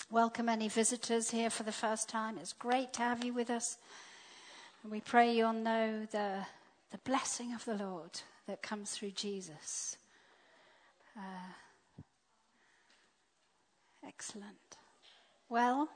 welcome any visitors here for the first time. It's great to have you with us. And we pray you'll know the blessing of the Lord that comes through Jesus. Excellent. Well,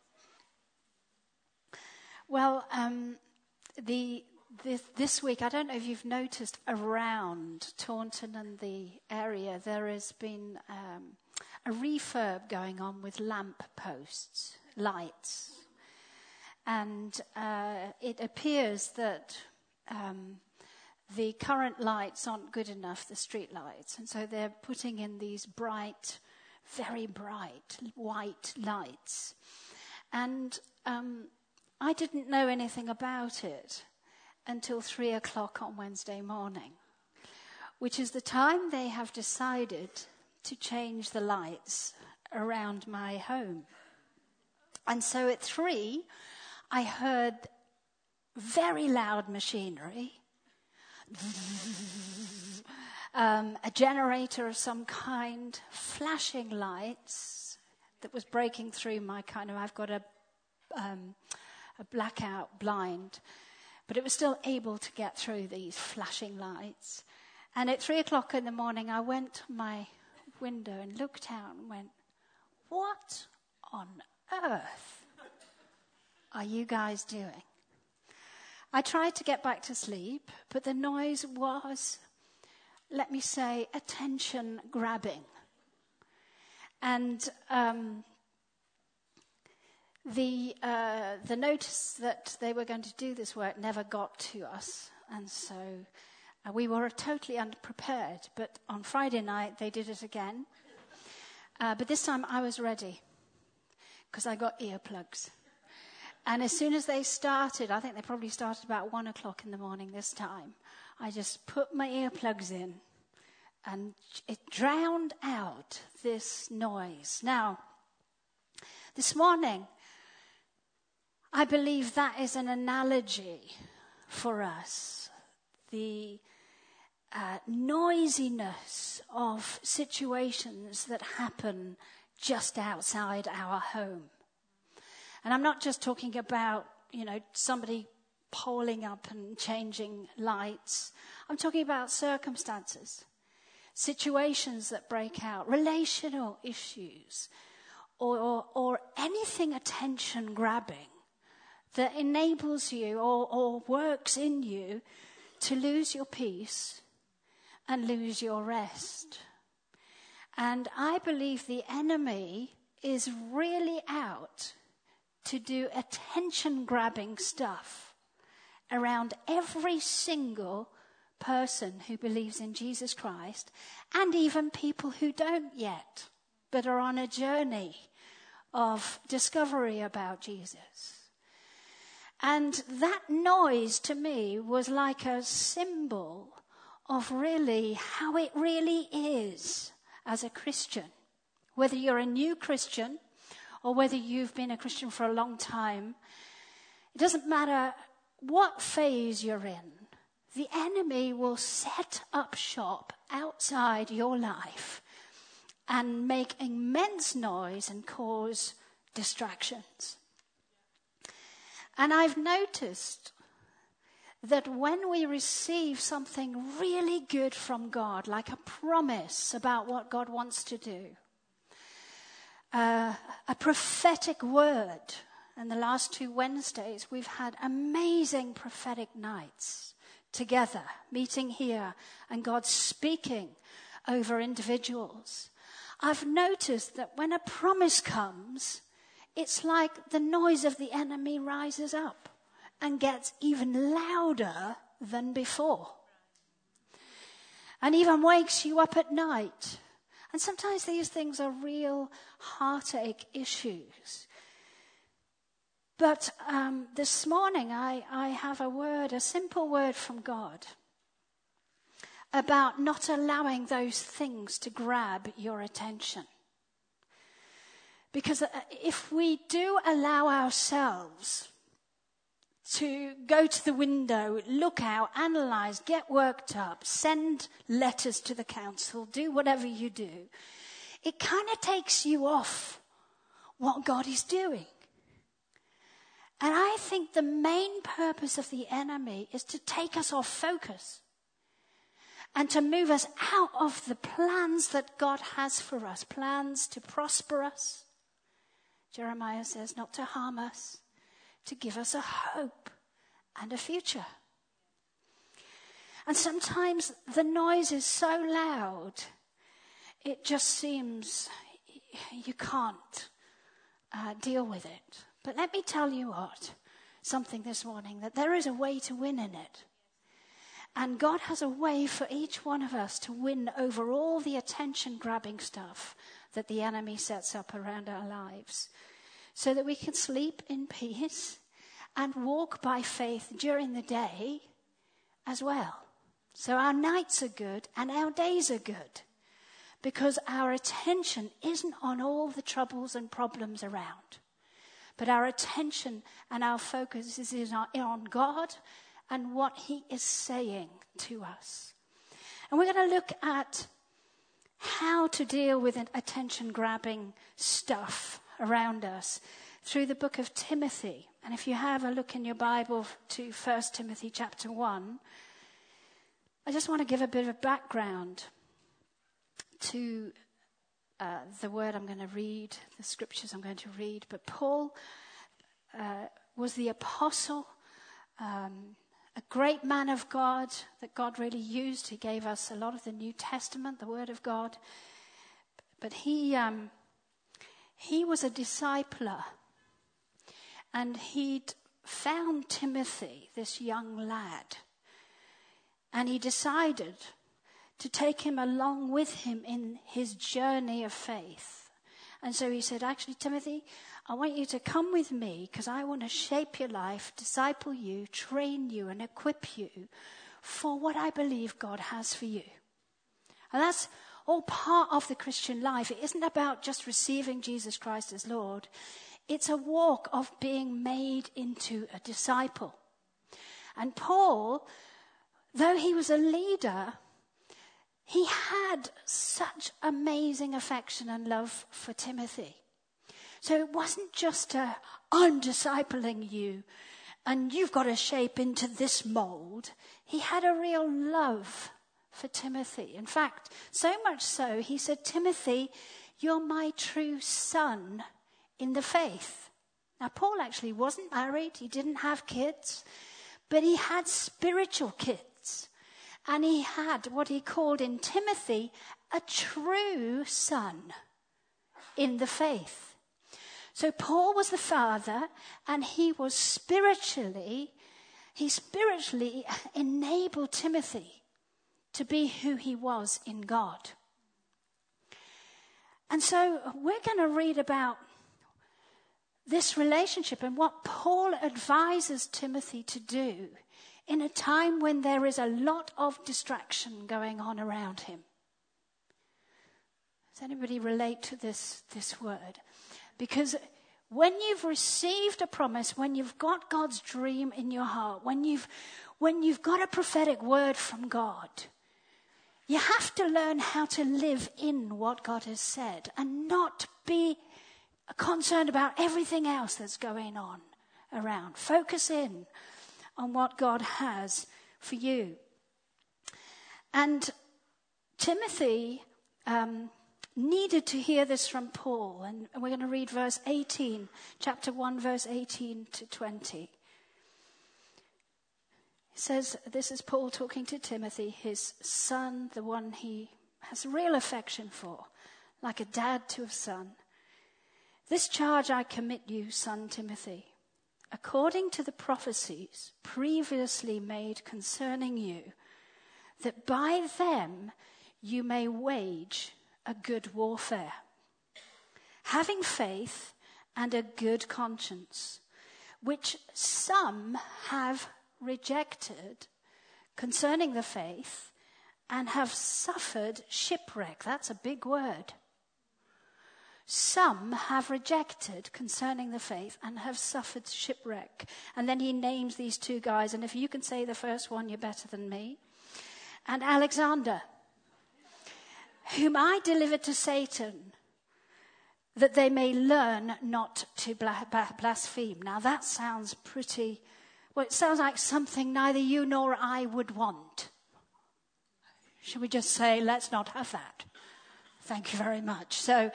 this week, I don't know if you've noticed, around Taunton and the area, there has been a refurb going on with lamp posts, lights. And it appears that the current lights aren't good enough, the street lights. And so they're putting in these bright, very bright, white lights. And I didn't know anything about it until 3 o'clock on Wednesday morning, which is the time they have decided to change the lights around my home. And so at 3, I heard very loud machinery, a generator of some kind, flashing lights that was breaking through my I've got a blackout blind, but it was still able to get through these flashing lights. And at 3 o'clock in the morning, I went to my window and looked out and went, what on earth are you guys doing? I tried to get back to sleep, but the noise was, let me say, attention grabbing. And the notice that they were going to do this work never got to us, and so we were totally unprepared. But on Friday night they did it again, but this time I was ready because I got earplugs. And as soon as they started, I think they probably started about 1 o'clock in the morning this time, I just put my earplugs in and it drowned out this noise. Now, this morning, I believe that is an analogy for us. The noisiness of situations that happen just outside our home. And I'm not just talking about, somebody polling up and changing lights. I'm talking about circumstances, situations that break out, relational issues, or anything attention grabbing that enables you or works in you to lose your peace and lose your rest. And I believe the enemy is really out to do attention-grabbing stuff around every single person who believes in Jesus Christ, and even people who don't yet, but are on a journey of discovery about Jesus. And that noise to me was like a symbol of really how it really is as a Christian. Whether you're a new Christian or whether you've been a Christian for a long time, it doesn't matter what phase you're in. The enemy will set up shop outside your life and make immense noise and cause distractions. And I've noticed that when we receive something really good from God, like a promise about what God wants to do, a prophetic word, and the last 2 Wednesdays we've had amazing prophetic nights together, meeting here, and God speaking over individuals. I've noticed that when a promise comes, it's like the noise of the enemy rises up and gets even louder than before. And even wakes you up at night. And sometimes these things are real heartache issues. But this morning I have a simple word from God about not allowing those things to grab your attention. Because if we do allow ourselves to go to the window, look out, analyze, get worked up, send letters to the council, do whatever you do, it kind of takes you off what God is doing. And I think the main purpose of the enemy is to take us off focus and to move us out of the plans that God has for us, plans to prosper us. Jeremiah says not to harm us, to give us a hope and a future. And sometimes the noise is so loud, it just seems you can't deal with it. But let me tell you something this morning, that there is a way to win in it. And God has a way for each one of us to win over all the attention-grabbing stuff that the enemy sets up around our lives, so that we can sleep in peace and walk by faith during the day as well. So our nights are good and our days are good, because our attention isn't on all the troubles and problems around. But our attention and our focus is on God and what he is saying to us. And we're going to look at how to deal with attention-grabbing stuff around us through the book of Timothy. And if you have a look in your Bible to 1 Timothy chapter 1, I just want to give a bit of background to the word I'm going to read, the scriptures I'm going to read. But Paul was the apostle, a great man of God that God really used. He gave us a lot of the New Testament, the word of God. But he was a discipler, and he'd found Timothy, this young lad, and he decided to take him along with him in his journey of faith. And so he said, actually, Timothy, I want you to come with me, because I want to shape your life, disciple you, train you, and equip you for what I believe God has for you. And that's all part of the Christian life. It isn't about just receiving Jesus Christ as Lord. It's a walk of being made into a disciple. And Paul, though he was a leader, he had such amazing affection and love for Timothy. So it wasn't just I'm discipling you and you've got to shape into this mold. He had a real love for Timothy. In fact, so much so, he said, Timothy, you're my true son in the faith. Now, Paul actually wasn't married. He didn't have kids, but he had spiritual kids. And he had what he called in Timothy a true son in the faith. So Paul was the father, and he spiritually enabled Timothy to be who he was in God. And so we're going to read about this relationship and what Paul advises Timothy to do in a time when there is a lot of distraction going on around him. Does anybody relate to this word? Because when you've received a promise, when you've got God's dream in your heart, when you've got a prophetic word from God, you have to learn how to live in what God has said and not be concerned about everything else that's going on around. Focus in on what God has for you. And Timothy needed to hear this from Paul. And we're going to read verse 18, chapter 1, verse 18 to 20. It says, this is Paul talking to Timothy, his son, the one he has real affection for, like a dad to a son. This charge I commit you, son Timothy, according to the prophecies previously made concerning you, that by them you may wage a good warfare, having faith and a good conscience, which some have rejected concerning the faith and have suffered shipwreck. That's a big word. Some have rejected concerning the faith and have suffered shipwreck. And then he names these two guys. And if you can say the first one, you're better than me. And Alexander, whom I delivered to Satan, that they may learn not to blaspheme. Now that sounds pretty, well, it sounds like something neither you nor I would want. Should we just say, let's not have that? Thank you very much. So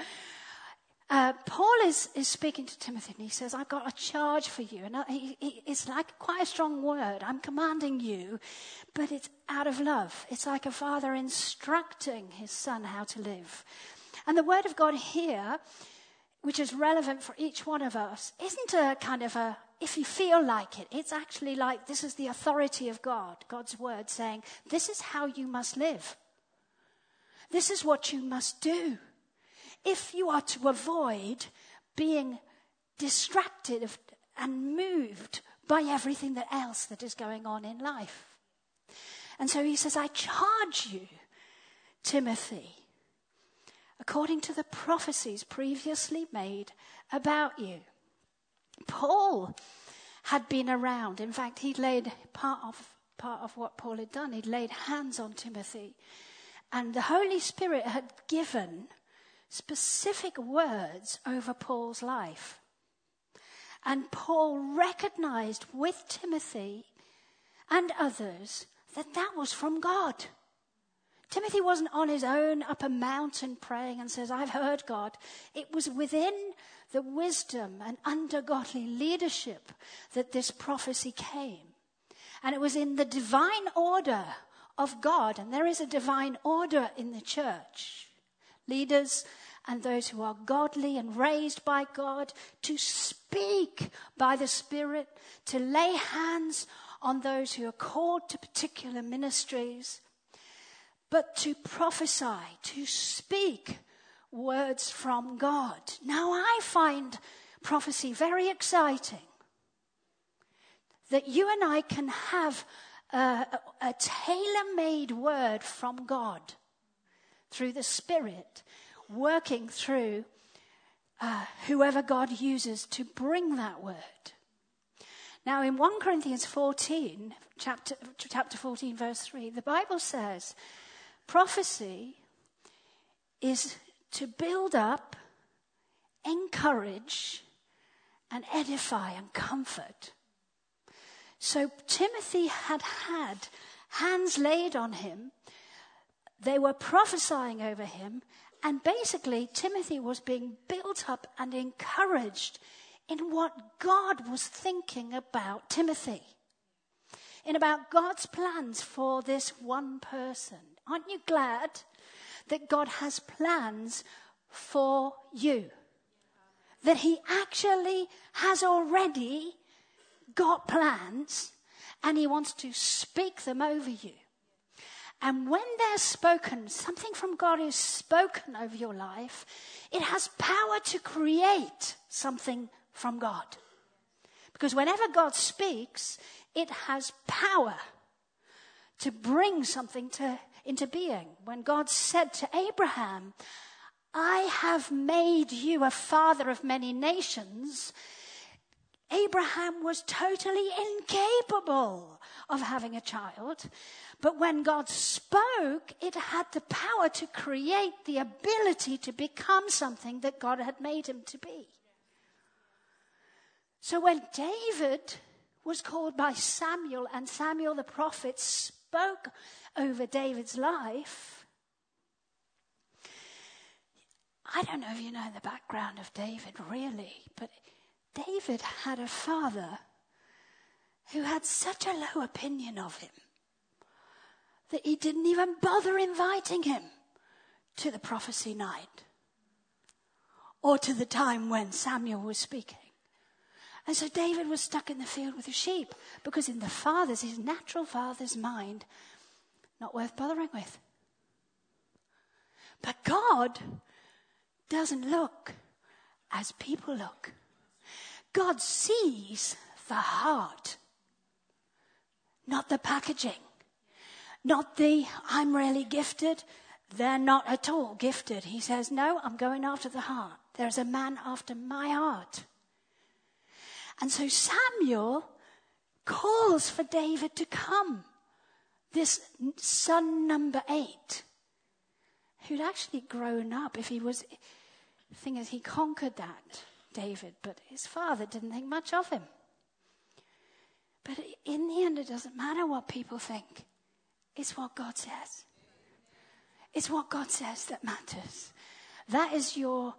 Paul is speaking to Timothy, and he says, I've got a charge for you. And it's like quite a strong word. I'm commanding you, but it's out of love. It's like a father instructing his son how to live. And the word of God here, which is relevant for each one of us, isn't a kind of a, if you feel like it, it's actually like this is the authority of God, God's word saying, this is how you must live. This is what you must do. If you are to avoid being distracted and moved by everything else that is going on in life. And so he says, I charge you, Timothy, according to the prophecies previously made about you. Paul had been around. In fact, he'd laid part of what Paul had done. He'd laid hands on Timothy. And the Holy Spirit had given specific words over Paul's life. And Paul recognized with Timothy and others that was from God. Timothy wasn't on his own up a mountain praying and says, I've heard God. It was within the wisdom and under godly leadership that this prophecy came. And it was in the divine order of God, and there is a divine order in the church. Leaders and those who are godly and raised by God to speak by the Spirit, to lay hands on those who are called to particular ministries, but to prophesy, to speak words from God. Now I find prophecy very exciting. That you and I can have a tailor-made word from God through the Spirit working through whoever God uses to bring that word. Now in 1 Corinthians 14, chapter 14, verse 3, the Bible says, prophecy is to build up, encourage, and edify and comfort. So Timothy had hands laid on him. They were prophesying over him. And basically, Timothy was being built up and encouraged in what God was thinking about Timothy. In about God's plans for this one person. Aren't you glad that God has plans for you? That he actually has already got plans, and he wants to speak them over you. And when they're spoken, something from God is spoken over your life, it has power to create something from God. Because whenever God speaks, it has power to bring something into being. When God said to Abraham, I have made you a father of many nations, Abraham was totally incapable of having a child. But when God spoke, it had the power to create the ability to become something that God had made him to be. So when David was called by Samuel, and Samuel the prophet spoke over David's life, I don't know if you know the background of David really, but David had a father who had such a low opinion of him that he didn't even bother inviting him to the prophecy night or to the time when Samuel was speaking. And so David was stuck in the field with the sheep because in his natural father's mind, not worth bothering with. But God doesn't look as people look. God sees the heart, not the packaging, not the I'm really gifted, they're not at all gifted. He says, no, I'm going after the heart. There's a man after my heart. And so Samuel calls for David to come, this son number 8, who'd actually grown up. If he was The thing is, he conquered that, David, but his father didn't think much of him. But in the end, it doesn't matter what people think. It's what God says. It's what God says that matters. That is your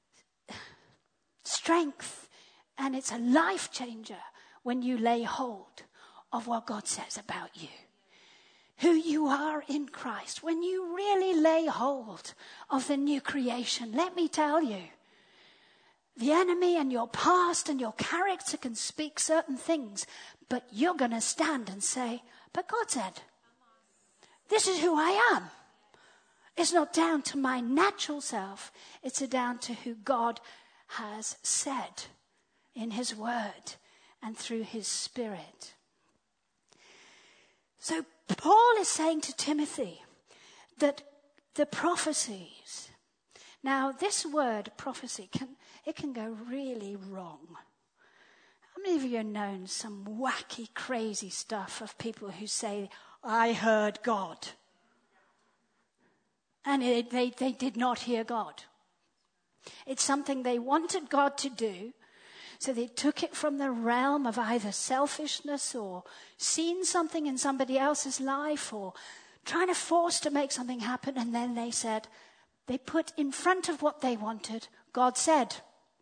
strength, and it's a life changer when you lay hold of what God says about you. Who you are in Christ. When you really lay hold of the new creation, let me tell you, the enemy and your past and your character can speak certain things, but you're going to stand and say, but God said, this is who I am. It's not down to my natural self. It's down to who God has said in his word and through his Spirit. So Paul is saying to Timothy that the prophecies, now this word prophecy, it can go really wrong. How many of you have known some wacky, crazy stuff of people who say, I heard God? And they did not hear God. It's something they wanted God to do, so they took it from the realm of either selfishness or seeing something in somebody else's life or trying to force to make something happen, and then they put in front of what they wanted, God said.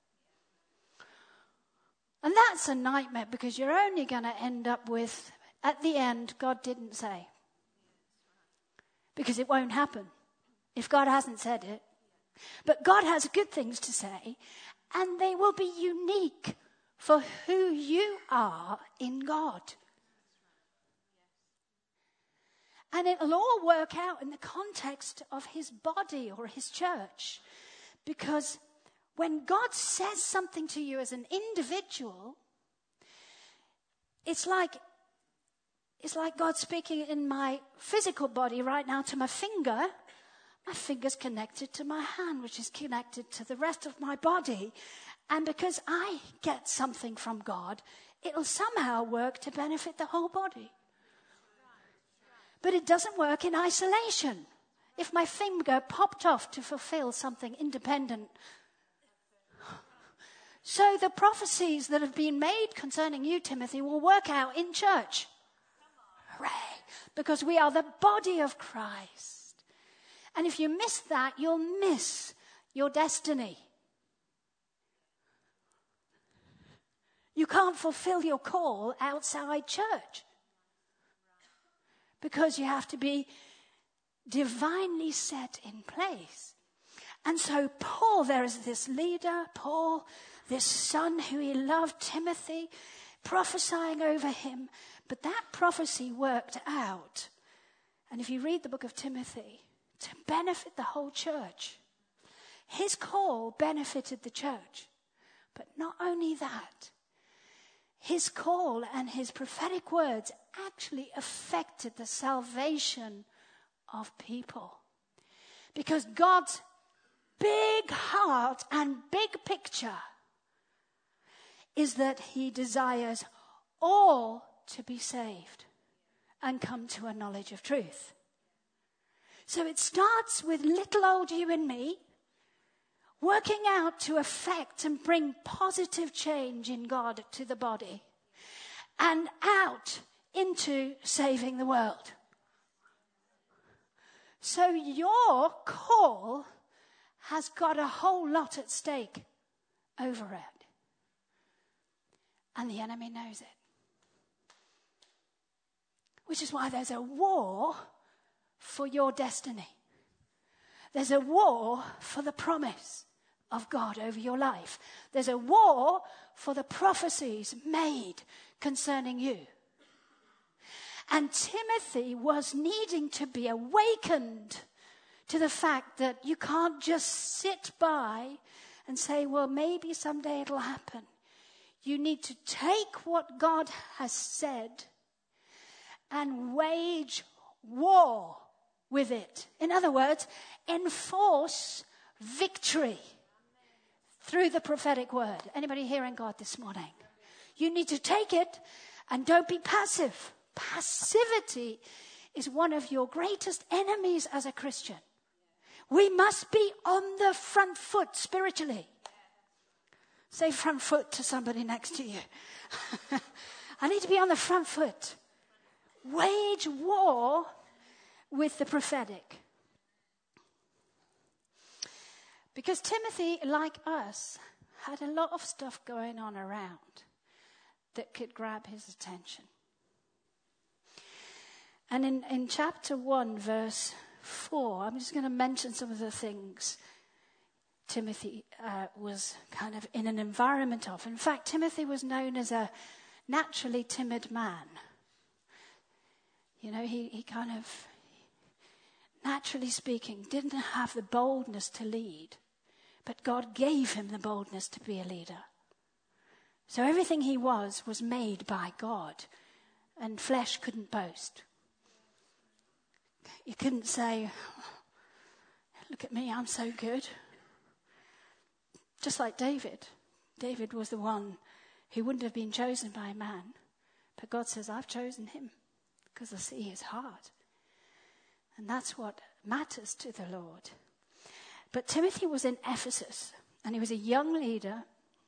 And that's a nightmare, because you're only going to end up with, at the end, God didn't say. Because it won't happen if God hasn't said it. But God has good things to say, and they will be unique for who you are in God. And it'll all work out in the context of his body or his church. Because when God says something to you as an individual, it's like God speaking in my physical body right now to my finger. My finger's connected to my hand, which is connected to the rest of my body. And because I get something from God, it'll somehow work to benefit the whole body. But it doesn't work in isolation. If my finger popped off to fulfill something independent. So the prophecies that have been made concerning you, Timothy, will work out in church. Hooray! Because we are the body of Christ. And if you miss that, you'll miss your destiny. You can't fulfill your call outside church. Because you have to be divinely set in place. And so Paul, there is this leader, Paul, this son who he loved, Timothy, prophesying over him. But that prophecy worked out. And if you read the book of Timothy, to benefit the whole church. His call benefited the church. But not only that, his call and his prophetic words actually affected the salvation of people. Because God's big heart and big picture is that he desires all to be saved and come to a knowledge of truth. So it starts with little old you and me, working out to affect and bring positive change in God to the body, and out into saving the world. So your call has got a whole lot at stake over it. And the enemy knows it. Which is why there's a war for your destiny. There's a war for the promise of God over your life. There's a war for the prophecies made concerning you. And Timothy was needing to be awakened to the fact that you can't just sit by and say, well, maybe someday it'll happen. You need to take what God has said and wage war with it. In other words, enforce victory through the prophetic word. Anybody hearing God this morning? You need to take it and don't be passive. Passivity is one of your greatest enemies as a Christian. We must be on the front foot spiritually. Say front foot to somebody next to you. I need to be on the front foot. Wage war with the prophetic. Because Timothy, like us, had a lot of stuff going on around that could grab his attention. And in chapter 1, verse 4, I'm just going to mention some of the things Timothy was kind of in an environment of. In fact, Timothy was known as a naturally timid man. You know, he kind of, naturally speaking, didn't have the boldness to lead. But God gave him the boldness to be a leader. So everything he was made by God. And flesh couldn't boast. You couldn't say, look at me, I'm so good. Just like David. David was the one who wouldn't have been chosen by man. But God says, I've chosen him because I see his heart. And that's what matters to the Lord. But Timothy was in Ephesus, and he was a young leader.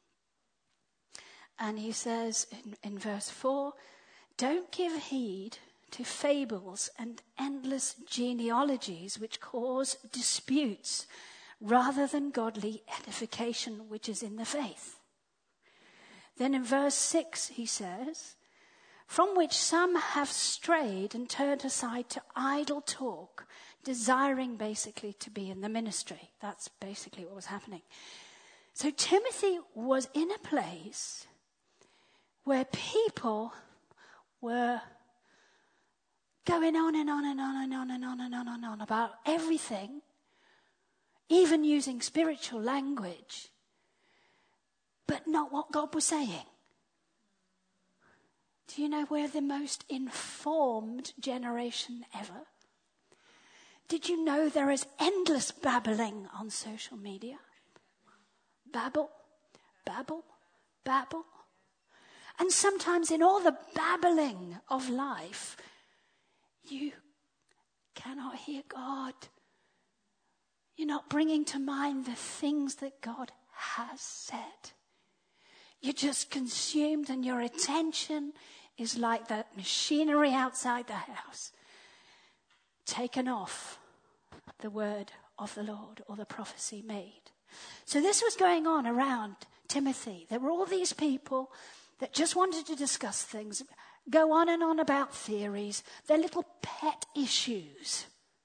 And he says in verse 4, don't give heed to fables and endless genealogies which cause disputes, rather than godly edification which is in the faith. Then in verse 6 he says, from which some have strayed and turned aside to idle talk, desiring basically to be in the ministry. That's basically what was happening. So Timothy was in a place where people were going on and on and on and on and on and on and on about everything, even using spiritual language, but not what God was saying. Do you know we're the most informed generation ever? Did you know there is endless babbling on social media? Babble, babble, babble. And sometimes in all the babbling of life, you cannot hear God. You're not bringing to mind the things that God has said. You're just consumed, and your attention is like that machinery outside the house, taken off the word of the Lord or the prophecy made. So this was going on around Timothy. There were all these people that just wanted to discuss things, go on and on about theories, their little pet issues.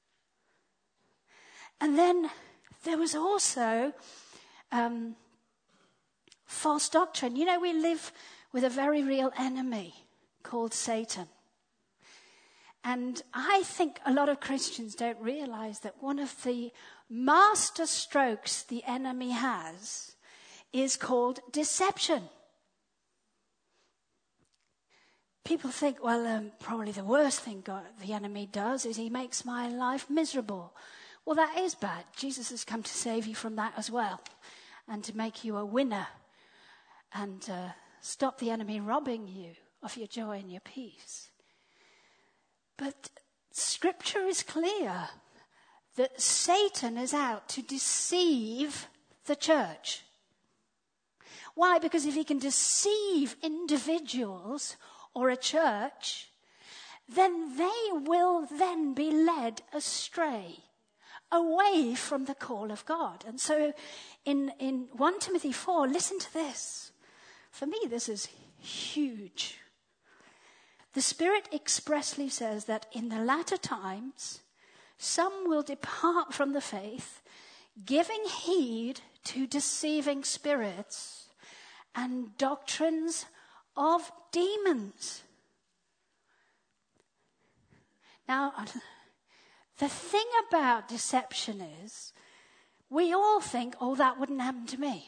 And then there was also false doctrine. You know, we live with a very real enemy called Satan. And I think a lot of Christians don't realize that one of the master strokes the enemy has is called deception. People think, well, probably the worst thing the enemy does is he makes my life miserable. Well, that is bad. Jesus has come to save you from that as well, and to make you a winner, and stop the enemy robbing you of your joy and your peace. But Scripture is clear that Satan is out to deceive the church. Why? Because if he can deceive individuals or a church, then they will then be led astray, away from the call of God. And so in 1 Timothy 4, listen to this. For me, this is huge. The Spirit expressly says that in the latter times, some will depart from the faith, giving heed to deceiving spirits and doctrines of demons. Now, the thing about deception is, we all think, oh, that wouldn't happen to me.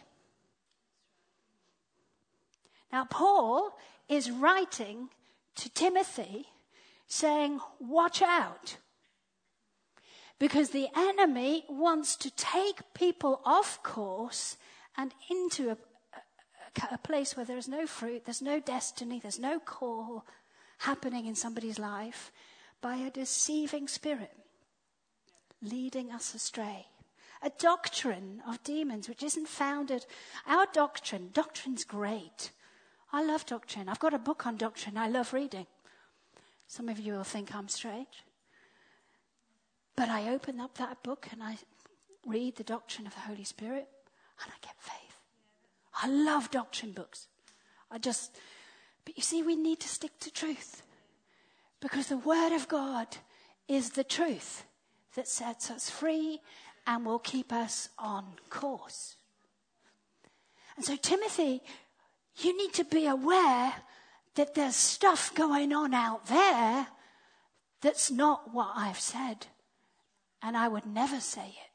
Now, Paul is writing to Timothy saying, watch out. Because the enemy wants to take people off course and into a place where there's no fruit, there's no destiny, there's no call happening in somebody's life by a deceiving spirit, leading us astray. a doctrine of demons which isn't founded. Our doctrine's great. I love doctrine. I've got a book on doctrine I love reading. Some of you will think I'm strange. But I open up that book and I read the doctrine of the Holy Spirit and I get faith. I love doctrine books. But you see, we need to stick to truth. Because the Word of God is the truth that sets us free and will keep us on course. And so, Timothy, you need to be aware that there's stuff going on out there that's not what I've said. And I would never say it.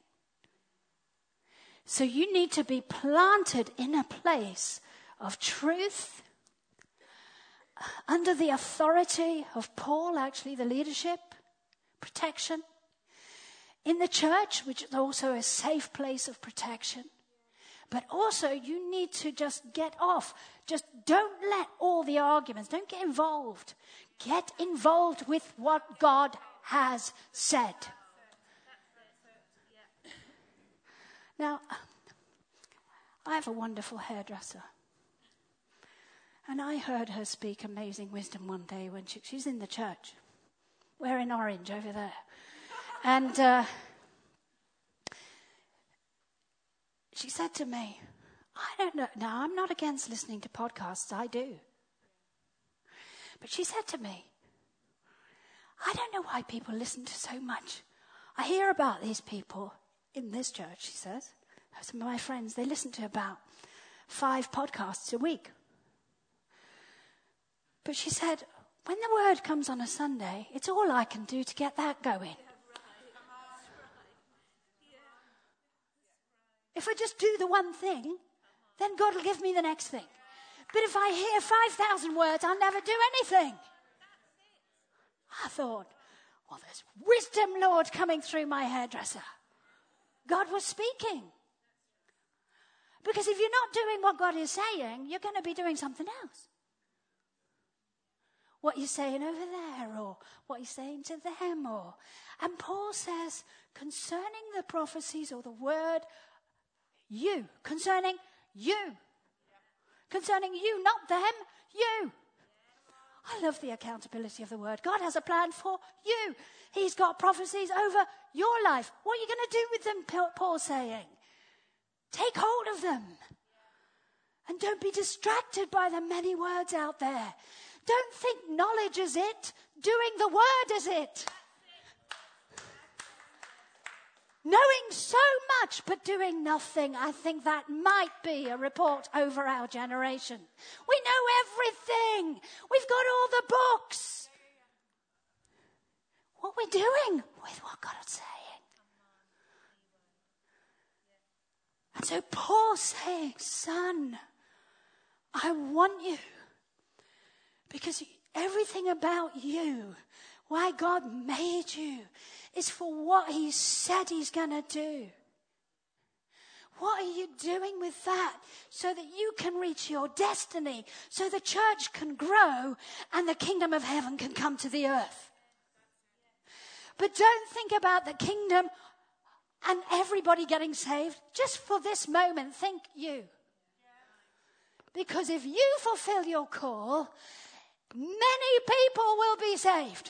So you need to be planted in a place of truth, under the authority of Paul, actually the leadership, protection. In the church, which is also a safe place of protection. But also you need to just get off. Just don't let all the arguments, don't get involved. Get involved with what God has said. Now, I have a wonderful hairdresser. And I heard her speak amazing wisdom one day when she's in the church, wearing orange over there. And she said to me, I don't know, now I'm not against listening to podcasts, I do. But she said to me, I don't know why people listen to so much. I hear about these people in this church, she says. Some of my friends, they listen to about 5 podcasts a week. But she said, when the word comes on a Sunday, it's all I can do to get that going. If I just do the one thing, then God will give me the next thing. But if I hear 5,000 words, I'll never do anything. I thought, well, there's wisdom, Lord, coming through my hairdresser. God was speaking. Because if you're not doing what God is saying, you're going to be doing something else. What you're saying over there, or what you're saying to them, or... And Paul says, concerning the prophecies or the word, you. Concerning you. Concerning you, not them, you. I love the accountability of the word. God has a plan for you. He's got prophecies over your life. What are you going to do with them, Paul's saying? Take hold of them. And don't be distracted by the many words out there. Don't think knowledge is it. Doing the word is it. Knowing so much but doing nothing, I think that might be a report over our generation. We know everything. We've got all the books. What are we doing with what God is saying? And so Paul's saying, son, I want you. Because everything about you, why God made you, is for what he said he's going to do. What are you doing with that so that you can reach your destiny, so the church can grow and the kingdom of heaven can come to the earth? But don't think about the kingdom and everybody getting saved. Just for this moment, think you. Because if you fulfill your call, many people will be saved.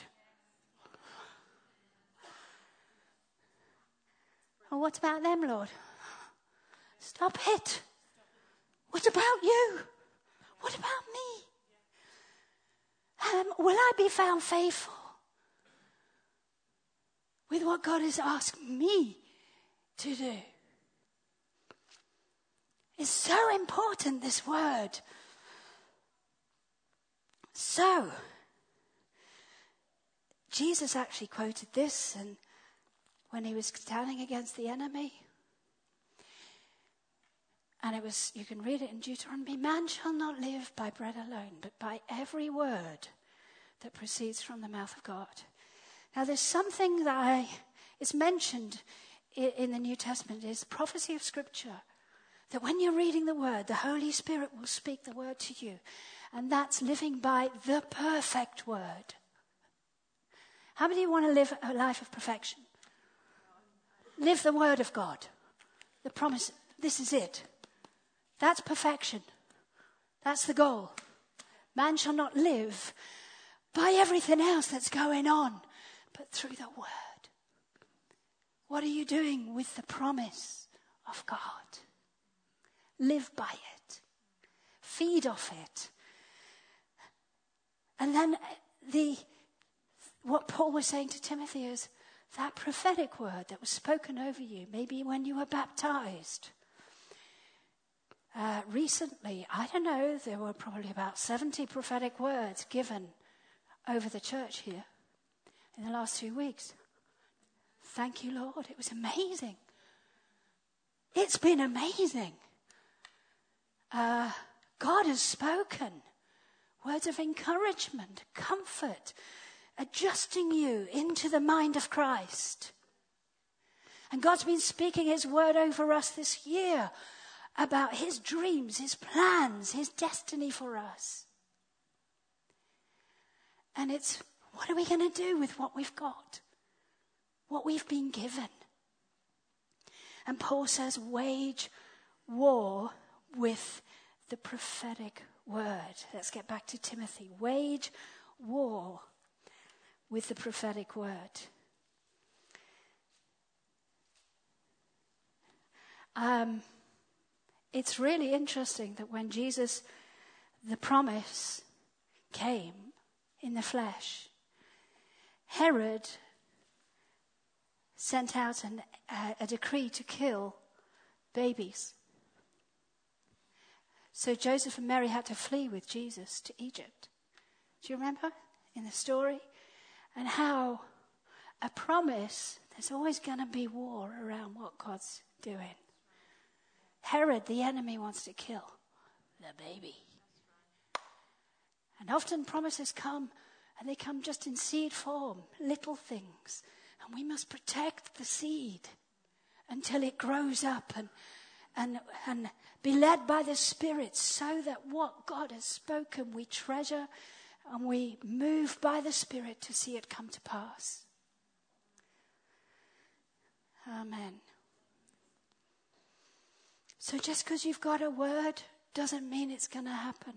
Well, what about them, Lord? Stop it. What about you? What about me? Will I be found faithful with what God has asked me to do? It's so important, this word. So, Jesus actually quoted this and when he was standing against the enemy. And it was, you can read it in Deuteronomy, man shall not live by bread alone, but by every word that proceeds from the mouth of God. Now there's something that is mentioned in the New Testament, is prophecy of Scripture. That when you're reading the word, the Holy Spirit will speak the word to you. And that's living by the perfect word. How many want to live a life of perfection? Live the word of God. the promise, this is it. That's perfection. That's the goal. Man shall not live by everything else that's going on, but through the word. What are you doing with the promise of God? Live by it. Feed off it. And then what Paul was saying to Timothy is that prophetic word that was spoken over you, maybe when you were baptized. Recently, I don't know, there were probably about 70 prophetic words given over the church here in the last 2 weeks. Thank you, Lord. It was amazing. It's been amazing. God has spoken words of encouragement, comfort, adjusting you into the mind of Christ. And God's been speaking his word over us this year about his dreams, his plans, his destiny for us. And it's, what are we going to do with what we've got? What we've been given? And Paul says, wage war with the prophetic word. Let's get back to Timothy. Wage war with the prophetic word. It's really interesting that when Jesus, the promise, came in the flesh, Herod sent out a decree to kill babies. So Joseph and Mary had to flee with Jesus to Egypt. Do you remember in the story? And how a promise, there's always going to be war around what God's doing. Herod, the enemy, wants to kill the baby. And often promises come, and they come just in seed form, little things. And we must protect the seed until it grows up and be led by the Spirit, so that what God has spoken we treasure and we move by the Spirit to see it come to pass. Amen. So just because you've got a word doesn't mean it's going to happen.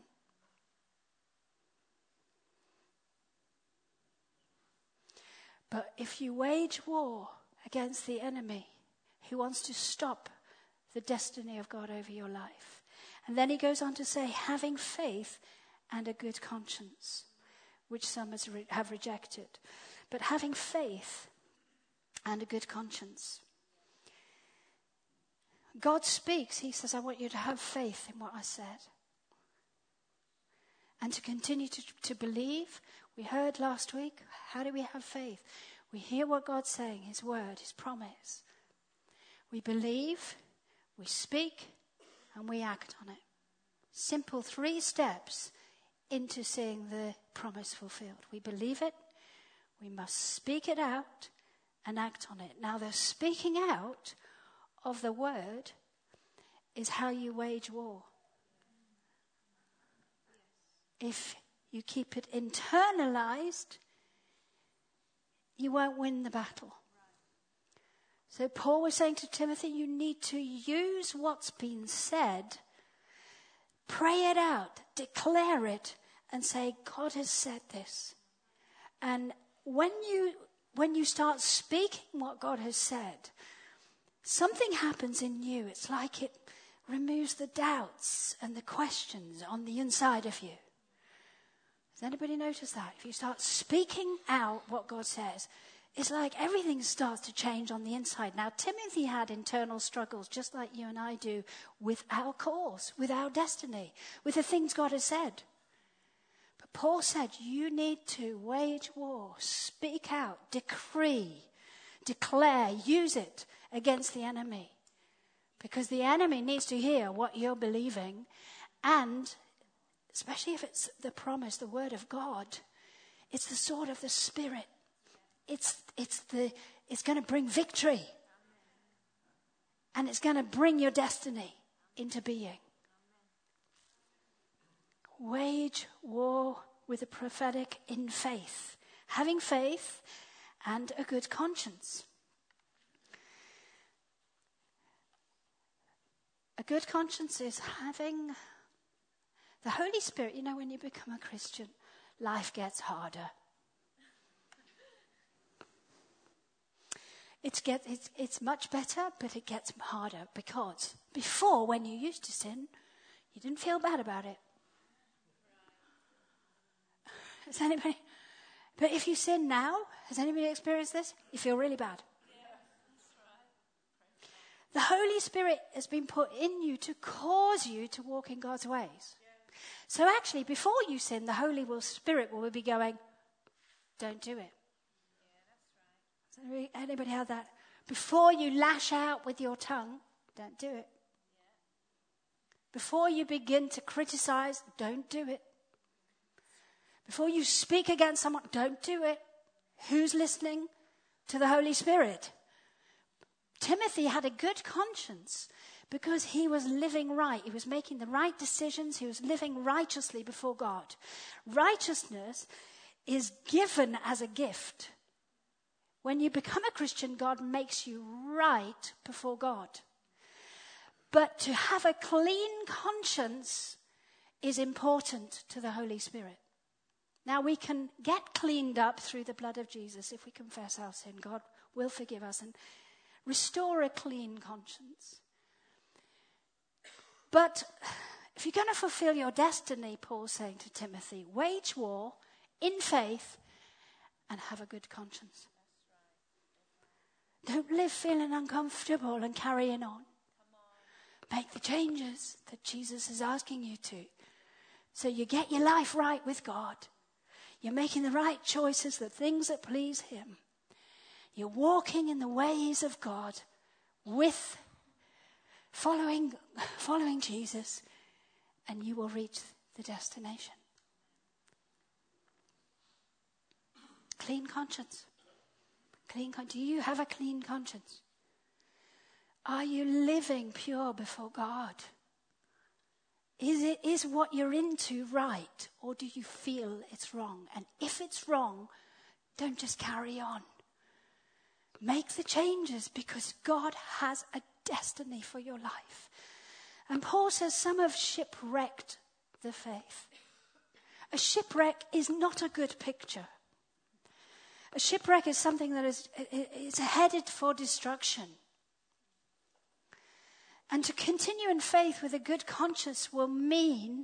But if you wage war against the enemy, he wants to stop the destiny of God over your life. And then he goes on to say, having faith and a good conscience, which some have rejected. But having faith and a good conscience. God speaks. He says, I want you to have faith in what I said. And to continue to believe. We heard last week, how do we have faith? We hear what God's saying, his word, his promise. We believe, we speak, and we act on it. Simple 3 steps into seeing the promise fulfilled. We believe it, we must speak it out, and act on it. Now, the speaking out of the word is how you wage war. If you keep it internalized, you won't win the battle. So Paul was saying to Timothy, you need to use what's been said, pray it out, declare it, and say, God has said this. And when you start speaking what God has said, something happens in you. It's like it removes the doubts and the questions on the inside of you. Does anybody notice that? If you start speaking out what God says, it's like everything starts to change on the inside. Now, Timothy had internal struggles, just like you and I do, with our cause, with our destiny, with the things God has said. But Paul said, you need to wage war, speak out, decree, declare, use it against the enemy. Because the enemy needs to hear what you're believing, and especially if it's the promise, the word of God, it's the sword of the Spirit. It's going to bring victory. And it's going to bring your destiny into being. Wage war with the prophetic in faith. Having faith and a good conscience. good conscience is having the Holy Spirit. You know, when you become a Christian, life gets harder. It's much better, but it gets harder because before, when you used to sin, you didn't feel bad about it. Has anybody? But if you sin now, has anybody experienced this? You feel really bad. Yeah, that's right. The Holy Spirit has been put in you to cause you to walk in God's ways. Yeah. So actually, before you sin, the Holy Spirit will be going, don't do it. Anybody had that? Before you lash out with your tongue, don't do it. Before you begin to criticize, don't do it. Before you speak against someone, don't do it. Who's listening to the Holy Spirit? Timothy had a good conscience because he was living right. He was making the right decisions. He was living righteously before God. Righteousness is given as a gift. When you become a Christian, God makes you right before God. But to have a clean conscience is important to the Holy Spirit. Now, we can get cleaned up through the blood of Jesus if we confess our sin. God will forgive us and restore a clean conscience. But if you're going to fulfill your destiny, Paul's saying to Timothy, wage war in faith and have a good conscience. Don't live feeling uncomfortable and carrying on. Make the changes that Jesus is asking you to. So you get your life right with God. You're making the right choices, the things that please Him. You're walking in the ways of God with following Jesus, and you will reach the destination. Clean conscience. Do you have a clean conscience? Are you living pure before God? Is what you're into right, or do you feel it's wrong? And if it's wrong, don't just carry on. Make the changes because God has a destiny for your life. And Paul says some have shipwrecked the faith. A shipwreck is not a good picture. A shipwreck is something that is headed for destruction. And to continue in faith with a good conscience will mean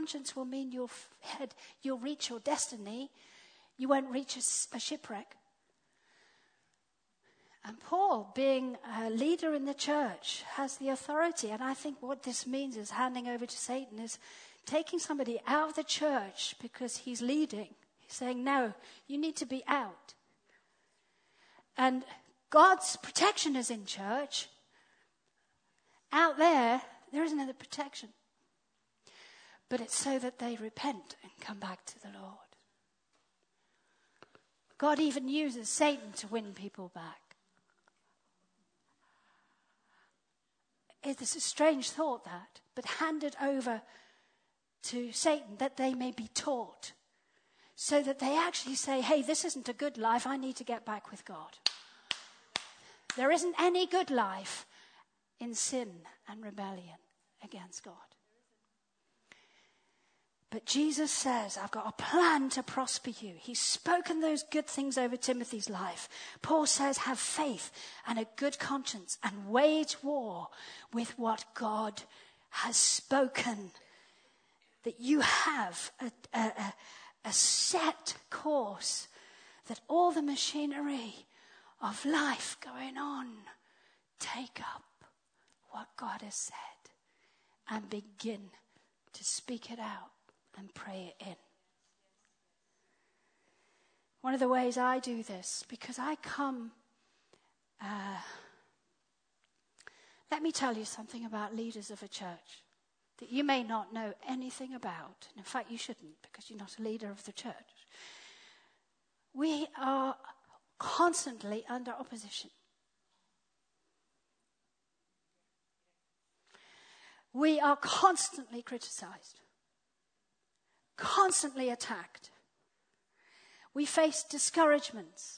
you'll reach your destiny. You won't reach a shipwreck. And Paul, being a leader in the church, has the authority. And I think what this means is handing over to Satan is taking somebody out of the church because he's leading. He's saying, no, you need to be out. And God's protection is in church. Out there isn't any protection. But it's so that they repent and come back to the Lord. God even uses Satan to win people back. It's a strange thought that, but handed over to Satan that they may be taught. So that they actually say, hey, this isn't a good life, I need to get back with God. There isn't any good life in sin and rebellion against God. But Jesus says, I've got a plan to prosper you. He's spoken those good things over Timothy's life. Paul says, have faith and a good conscience and wage war with what God has spoken. That you have a set course, that all the machinery of life going on, take up what God has said and begin to speak it out and pray it in. One of the ways I do this, because I come, let me tell you something about leaders of a church that you may not know anything about. And in fact, you shouldn't, because you're not a leader of the church. We are constantly under opposition. We are constantly criticized, constantly attacked. We face discouragements.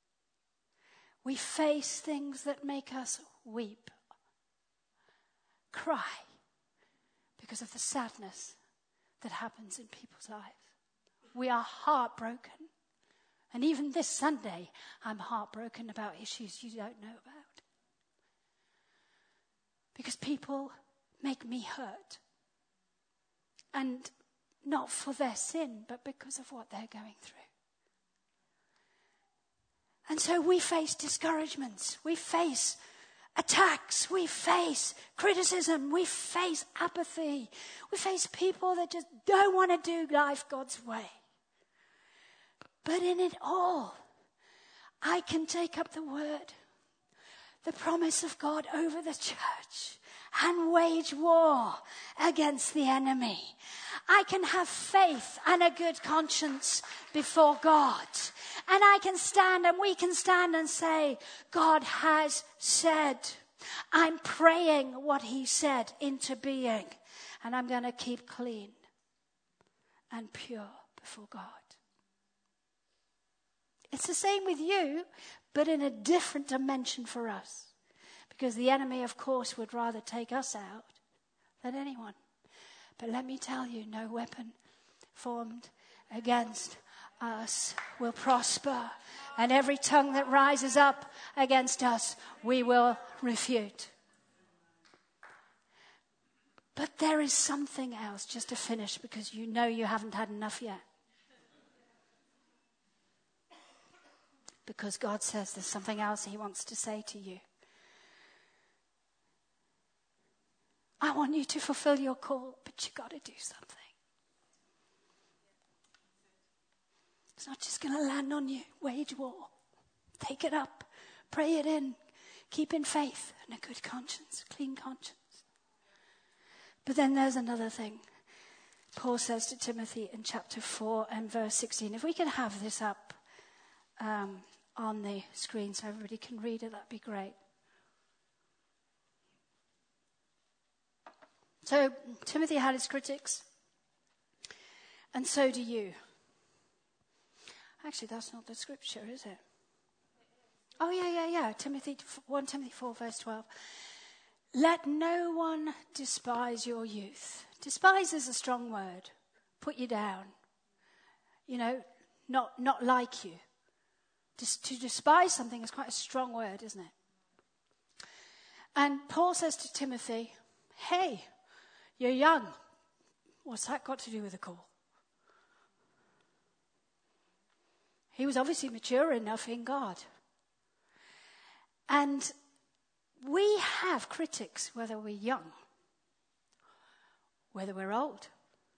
We face things that make us weep, cry because of the sadness that happens in people's lives. We are heartbroken. And even this Sunday, I'm heartbroken about issues you don't know about. Because people make me hurt. And not for their sin, but because of what they're going through. And so we face discouragements. We face attacks. We face criticism. We face apathy. We face people that just don't want to do life God's way. But in it all, I can take up the word, the promise of God over the church, and wage war against the enemy. I can have faith and a good conscience before God. And I can stand and we can stand and say, God has said. I'm praying what he said into being. And I'm going to keep clean and pure before God. It's the same with you, but in a different dimension for us. Because the enemy, of course, would rather take us out than anyone. But let me tell you, no weapon formed against us will prosper. And every tongue that rises up against us, we will refute. But there is something else, just to finish, because you know you haven't had enough yet. Because God says there's something else he wants to say to you. I want you to fulfill your call, but you got to do something. It's not just going to land on you. Wage war. Take it up. Pray it in. Keep in faith and a good conscience, clean conscience. But then there's another thing. Paul says to Timothy in chapter 4 and verse 16. If we could have this up on the screen so everybody can read it, that'd be great. So Timothy had his critics, and so do you. Actually, that's not the scripture, is it? Oh, yeah. 1 Timothy 4, verse 12. Let no one despise your youth. Despise is a strong word. Put you down. You know, not like you. To despise something is quite a strong word, isn't it? And Paul says to Timothy, hey, you're young. What's that got to do with the call? He was obviously mature enough in God. And we have critics, whether we're young, whether we're old,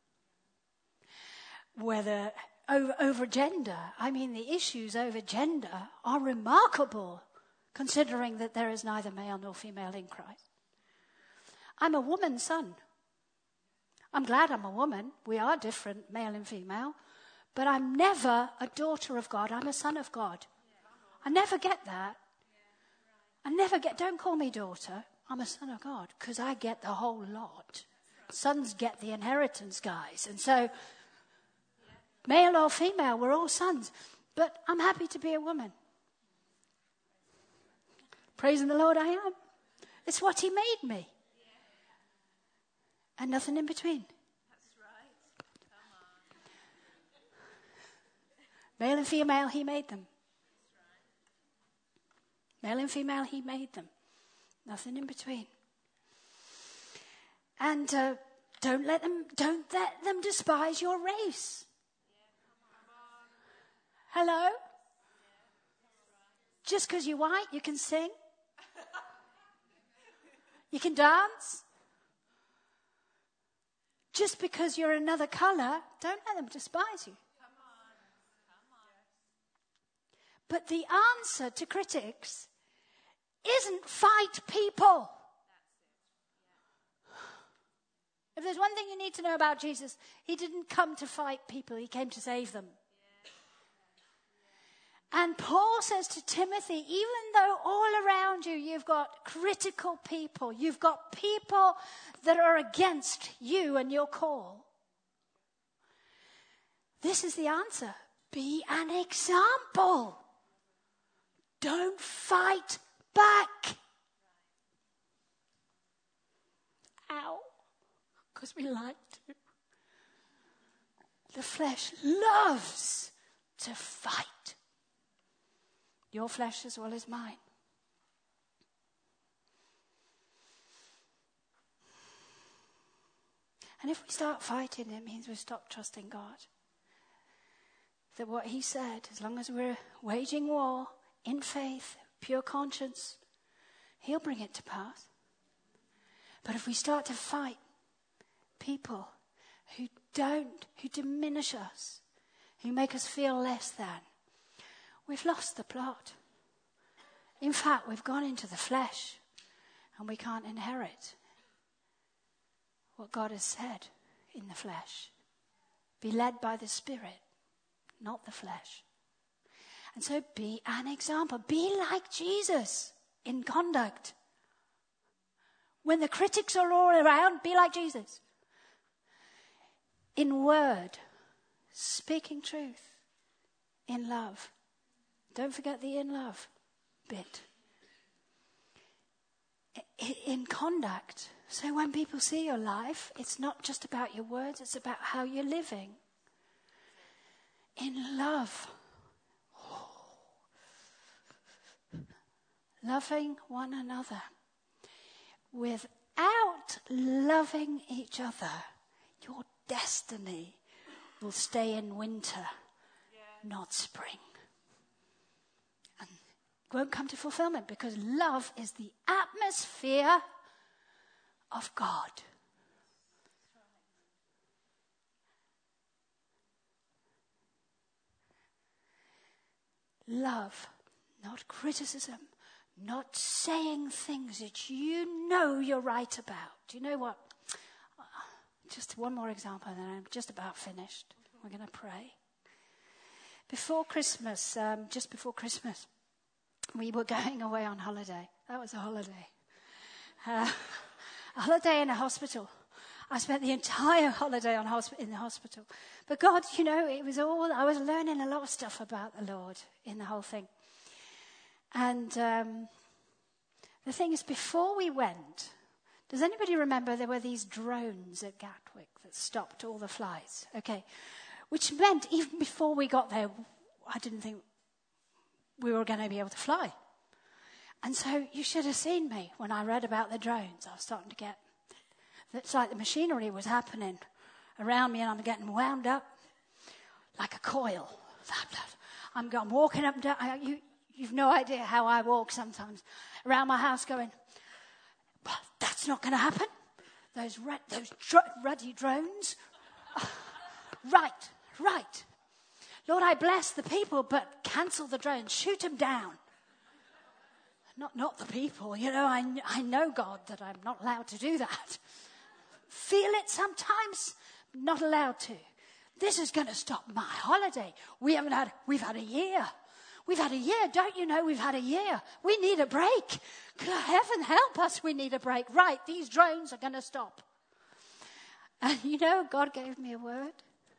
whether over gender. I mean, the issues over gender are remarkable, considering that there is neither male nor female in Christ. I'm a woman's son. I'm glad I'm a woman. We are different, male and female. But I'm never a daughter of God. I'm a son of God. I never get that. Don't call me daughter. I'm a son of God because I get the whole lot. Sons get the inheritance, guys. And so, male or female, we're all sons. But I'm happy to be a woman. Praising the Lord I am. It's what he made me. And nothing in between. That's right. Come on. Male and female, he made them. Male and female, he made them. Nothing in between. And don't let them despise your race. Hello? Just because you're white, you can sing. You can dance. Just because you're another color, don't let them despise you. But the answer to critics isn't fight people. If there's one thing you need to know about Jesus, he didn't come to fight people, he came to save them. And Paul says to Timothy, even though all around you you've got critical people, you've got people that are against you and your call, this is the answer. Be an example. Don't fight back. Ow. Because we like to. The flesh loves to fight. Your flesh as well as mine. And if we start fighting, it means we stop trusting God. That what he said, as long as we're waging war in faith, pure conscience, he'll bring it to pass. But if we start to fight people who diminish us, who make us feel less than, we've lost the plot. In fact, we've gone into the flesh and we can't inherit what God has said in the flesh. Be led by the Spirit, not the flesh. And so be an example. Be like Jesus in conduct. When the critics are all around, be like Jesus. In word, speaking truth. In love. Don't forget the in love bit. In conduct. So when people see your life, it's not just about your words, it's about how you're living. In love. Loving one another. Without loving each other, your destiny will stay in winter, not spring. And it won't come to fulfillment because love is the atmosphere of God. Love, not criticism, not saying things that you know you're right about. Do you know what? Just one more example and then I'm just about finished. We're going to pray. Before Christmas, just before Christmas, we were going away on holiday. That was a holiday. A holiday in a hospital. I spent the entire holiday in the hospital. But God, it was all, I was learning a lot of stuff about the Lord in the whole thing. And the thing is, before we went, does anybody remember there were these drones at Gatwick that stopped all the flights? Okay. Which meant even before we got there, I didn't think we were going to be able to fly. And so you should have seen me when I read about the drones. I was starting to get, it's like the machinery was happening around me and I'm getting wound up like a coil. I'm walking up and down. You've no idea how I walk sometimes around my house going, well, that's not going to happen. Those ruddy drones. Right. Lord, I bless the people, but cancel the drones. Shoot them down. Not the people. I know, God, that I'm not allowed to do that. Feel it sometimes, not allowed to. This is going to stop my holiday. We've had a year. We've had a year. Don't you know we've had a year? We need a break. Heaven help us, we need a break. Right, these drones are going to stop. And God gave me a word.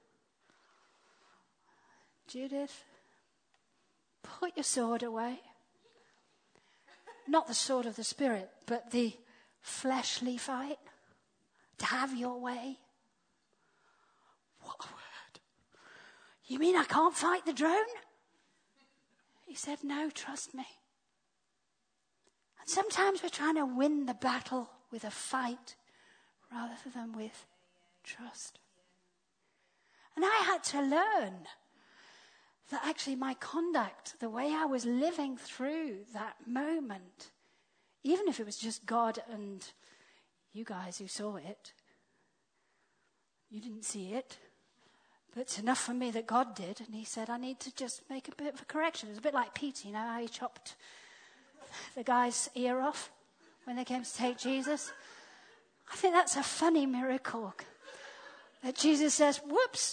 Judith, put your sword away. Not the sword of the Spirit, but the fleshly fight. To have your way. What a word. You mean I can't fight the drone? He said, no, trust me. And sometimes we're trying to win the battle with a fight rather than with trust. And I had to learn that actually my conduct, the way I was living through that moment, even if it was just God and you guys who saw it, you didn't see it, but it's enough for me that God did. And he said, I need to just make a bit of a correction. It's a bit like Peter, how he chopped the guy's ear off when they came to take Jesus. I think that's a funny miracle that Jesus says, whoops.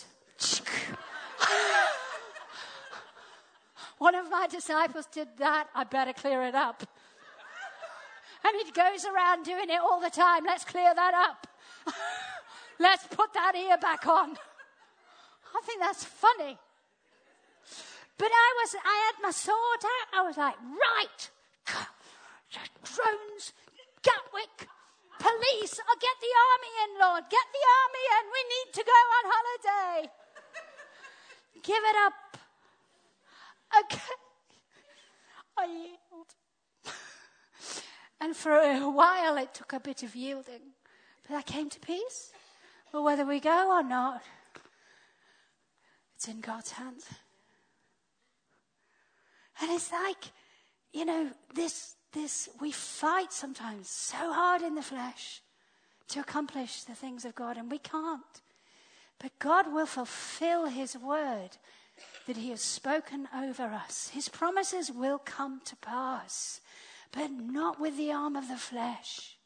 One of my disciples did that. I better clear it up. And he goes around doing it all the time. Let's clear that up. Let's put that ear back on. I think that's funny. But I had my sword out. I was like, right. Drones, Gatwick, police. I'll get the army in, Lord. Get the army in. We need to go on holiday. Give it up. Okay. I yield. And for a while it took a bit of yielding. But I came to peace. Well, whether we go or not, it's in God's hands. And it's like, we fight sometimes so hard in the flesh to accomplish the things of God, and we can't. But God will fulfill his word that he has spoken over us. His promises will come to pass, but not with the arm of the flesh.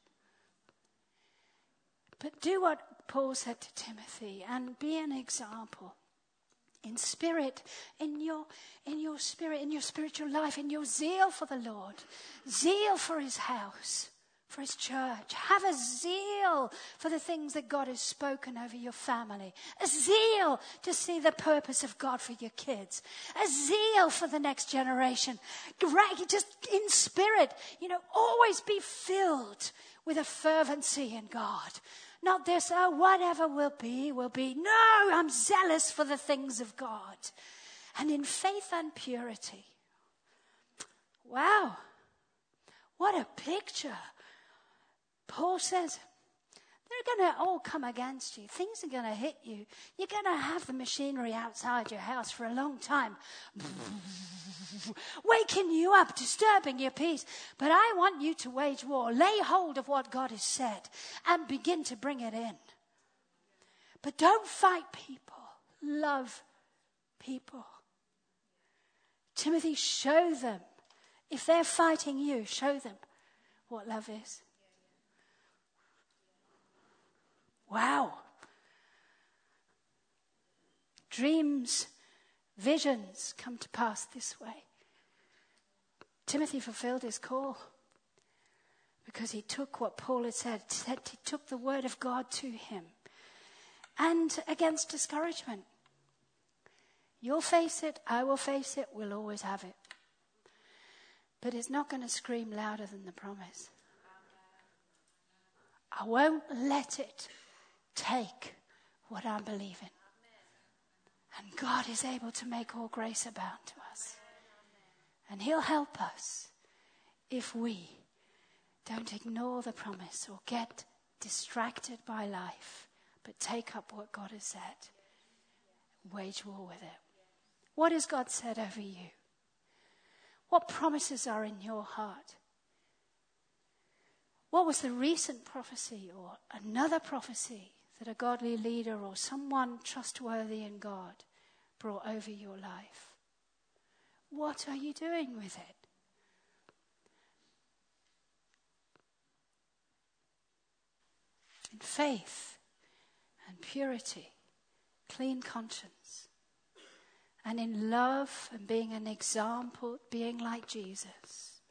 But do what Paul said to Timothy and be an example. In spirit, in your spirit, in your spiritual life, in your zeal for the Lord, zeal for his house, for his church. Have a zeal for the things that God has spoken over your family. A zeal to see the purpose of God for your kids. A zeal for the next generation. Just in spirit, always be filled with a fervency in God. Not this, whatever will be, will be. No, I'm zealous for the things of God. And in faith and purity. Wow. What a picture. Paul says, they're going to all come against you. Things are going to hit you. You're going to have the machinery outside your house for a long time. Waking you up, disturbing your peace. But I want you to wage war. Lay hold of what God has said and begin to bring it in. But don't fight people. Love people. Timothy, show them. If they're fighting you, show them what love is. Wow. Dreams, visions come to pass this way. Timothy fulfilled his call because he took what Paul had said. He took the word of God to him. And against discouragement. You'll face it, I will face it, we'll always have it. But it's not going to scream louder than the promise. I won't let it take what I'm believing. And God is able to make all grace abound to us. And he'll help us if we don't ignore the promise or get distracted by life, but take up what God has said. Wage war with it. What has God said over you? What promises are in your heart? What was the recent prophecy or another prophecy that a godly leader or someone trustworthy in God brought over your life? What are you doing with it? In faith and purity, clean conscience, and in love and being an example, being like Jesus.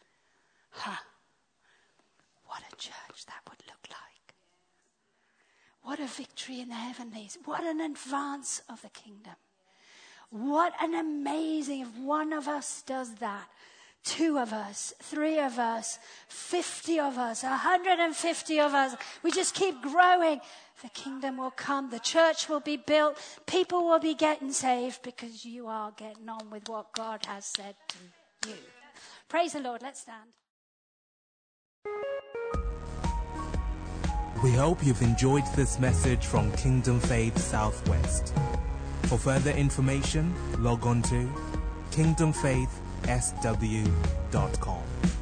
What a church that would look like. What a victory in the heavenlies. What an advance of the kingdom. What an amazing, if one of us does that, 2 of us, 3 of us, 50 of us, 150 of us, we just keep growing. The kingdom will come. The church will be built. People will be getting saved because you are getting on with what God has said to you. Praise the Lord. Let's stand. We hope you've enjoyed this message from Kingdom Faith Southwest. For further information, log on to kingdomfaithsw.com.